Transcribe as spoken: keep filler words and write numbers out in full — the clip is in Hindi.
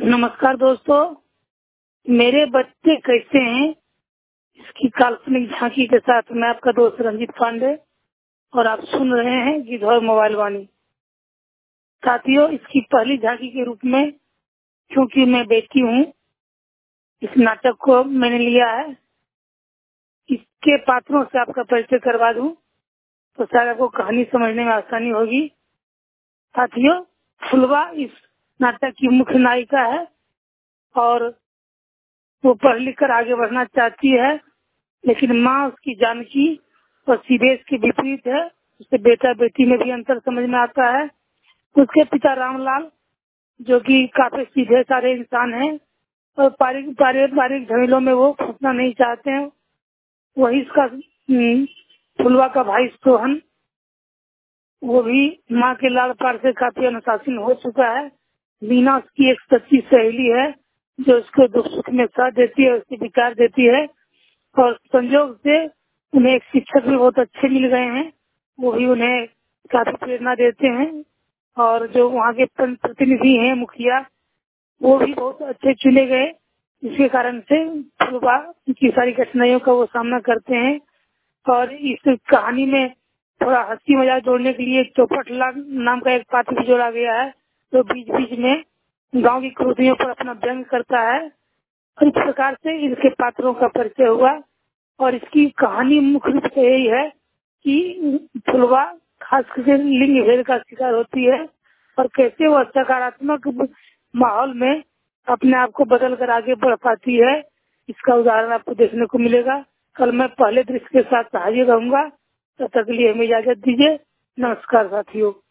नमस्कार दोस्तों, मेरे बच्चे कैसे हैं इसकी काल्पनिक झांकी के साथ मैं आपका दोस्त रंजीत पांडे और आप सुन रहे हैं गिद्धौर मोबाइल वाणी। साथियों, इसकी पहली झांकी के रूप में क्योंकि मैं बेटी हूँ, इस नाटक को मैंने लिया है। इसके पात्रों से आपका परिचय करवा दूं तो शायद आपको कहानी समझने में आसानी होगी। साथियों, फुलवा इस नाटक की मुख्य नायिका है और वो पढ़ लिख कर आगे बढ़ना चाहती है, लेकिन माँ उसकी जानकी और सीधे इसके विपरीत है। उससे बेटा बेटी में भी अंतर समझ में आता है। उसके पिता रामलाल जो कि काफी सीधे सारे इंसान हैं और पारिक पारिवारिक झमेलों में वो फंसना नहीं चाहते हैं। वही इसका फुलवा का भाई सोहन, वो भी माँ के लाड़ प्यार से काफी अनुशासन हो चुका है। मीना उसकी एक सच्ची सहेली है जो उसको दुख सुख में साथ देती है, उसके विचार देती है और संयोग से उन्हें एक शिक्षक भी बहुत अच्छे मिल गए हैं। वो भी उन्हें काफी प्रेरणा देते हैं और जो वहाँ के प्रतिनिधि हैं मुखिया, वो भी बहुत अच्छे चुने गए, जिसके कारण से फुलवा की सारी कठिनाइयों का वो सामना करते हैं। और इस कहानी में थोड़ा हंसी मजाक जोड़ने के लिए चौपट नाम का एक पात्र भी जोड़ा गया है, जो बीच बीच में गांव की क्रूतियों पर अपना व्यंग करता है। और इस प्रकार से इनके पात्रों का परिचय हुआ और इसकी कहानी मुख्य रूप से यही है कि फुलवा खास करके लिंग भेद का शिकार होती है और कैसे वह सकारात्मक माहौल में अपने आप को बदल कर आगे बढ़ पाती है। इसका उदाहरण आपको देखने को मिलेगा। कल मैं पहले दृश्य के साथ हाजिर रहूंगा, तब तक के लिए हमें इजाजत दीजिए। नमस्कार साथियों।